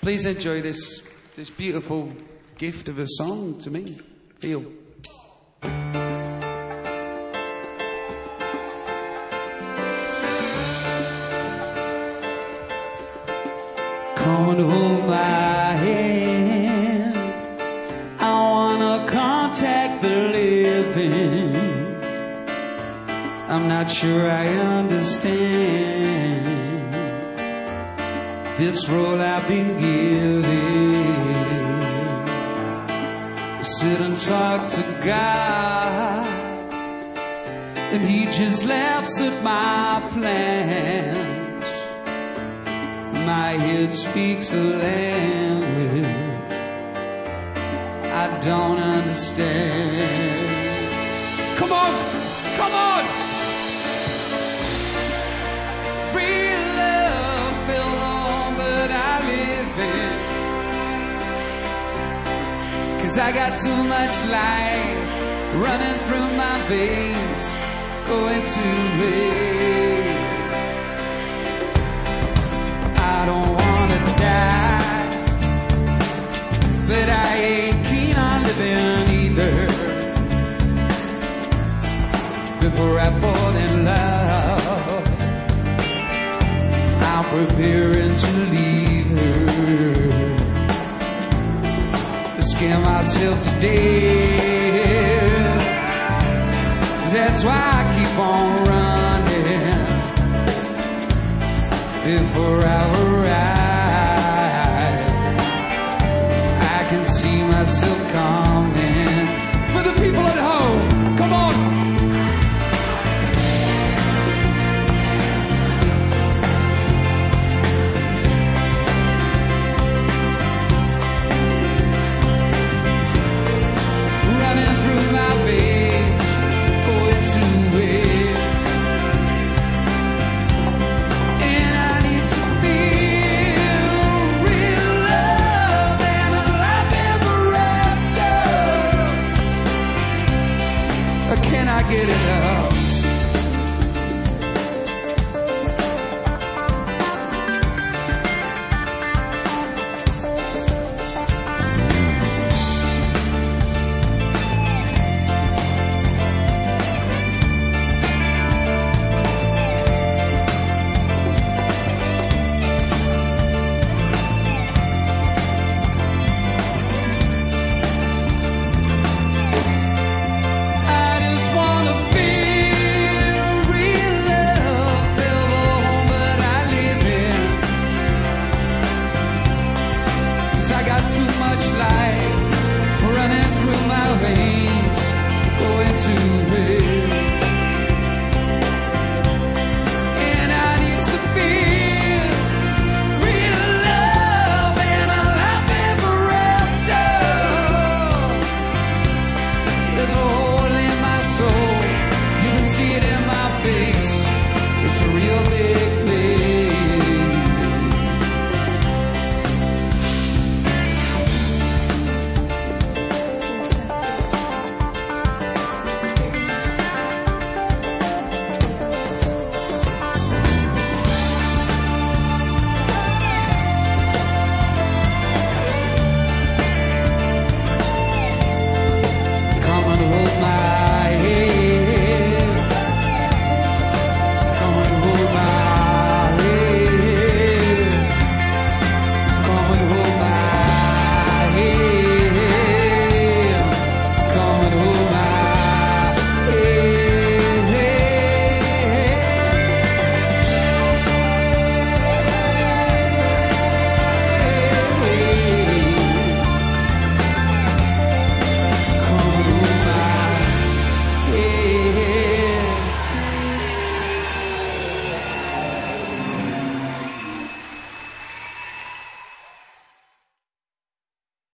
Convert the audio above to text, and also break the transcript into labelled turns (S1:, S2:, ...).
S1: Please enjoy this beautiful gift of a song to me. Feel. Come and hold my hand. I wanna contact the living. I'm not sure I understand this role I've been given. Sit and talk to God, and He just laughs at my plans. My head speaks a language I don't understand. Come on, come on. Real love fell on, but I live it. 'Cause I got too much life running through my veins, going to waste. I don't wanna die, but I ain't keen on living either. Before I fall in love, I'm preparing to leave her. Scare myself to death. That's why I keep on running. Before I arrive, I can see myself coming. For the people at home, come on. Running through my veins, going to it. And I need to feel real love and a life ever after. Can I get it up? I got too much life